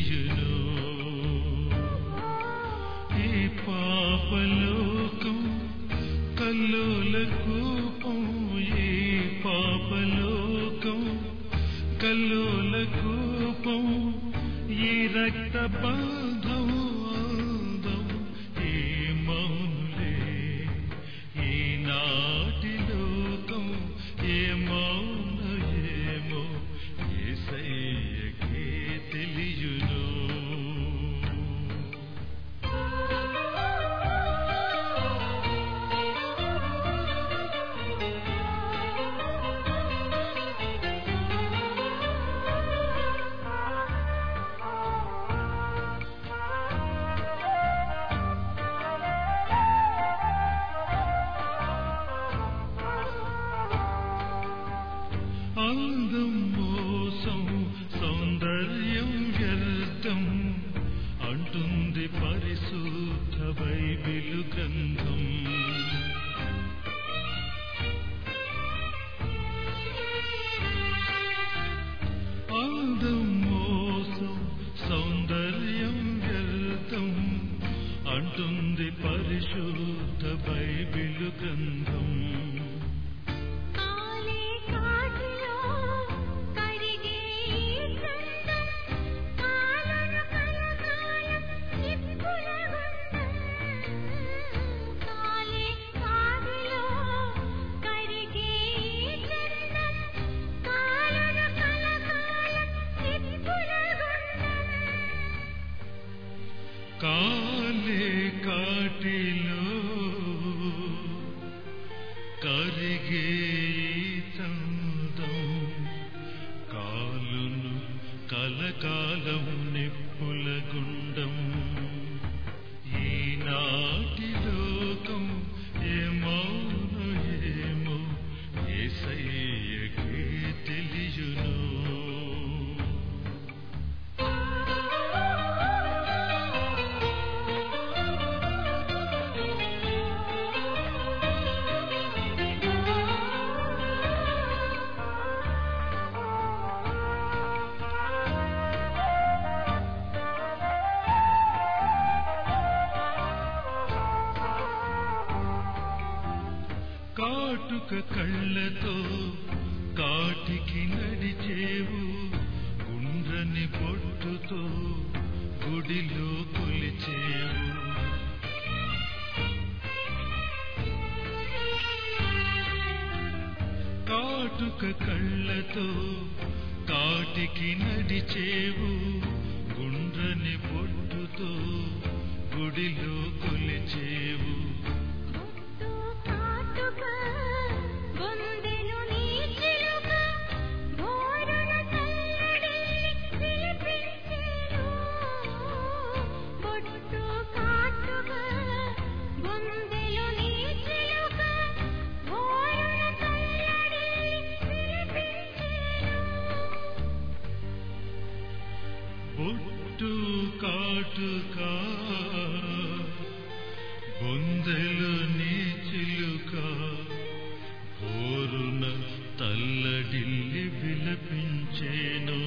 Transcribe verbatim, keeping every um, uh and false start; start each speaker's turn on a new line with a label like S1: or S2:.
S1: తెలియును. ఈ పాపలోకం కల్లోల కూపం, ఈ పాపలోకం కల్లోల కూపం, ఈ రక్త బంధం అందం ఈ మౌనులే. ఈనాటి లోకం ఏ మౌన ఏమో యేసయ్యకే తెలియును. అందం మోసం సౌందర్యం వ్యర్థం అంటుంది పరిశుద్ధ బైబిలు గ్రంథం. అందం మోసం సౌందర్యం వ్యర్థం అంటుంది పరిశుద్ధ బైబిలు గ్రంథం. కాలే కాటిలో కరిగే చందం, కాలును కలకాలం నిప్పుల గుండం. ఈనాటి లోకం ఏ మౌన ఏమో యేసయ్యకే తెలియును. కాటుక కళ్ళతో కాటికి నడిచేవు, గుండ్రని పొట్టుతో గుడిలో కొలిచేవు. కాటుక కళ్ళతో కాటికి నడిచేవు, గుండ్రని పొట్టుతో గుడిలో కొలిచేవు. బొట్టు కాటుక బొందెలు నీ చిలుక, బోరున తల్లడిల్లి విలపించేను.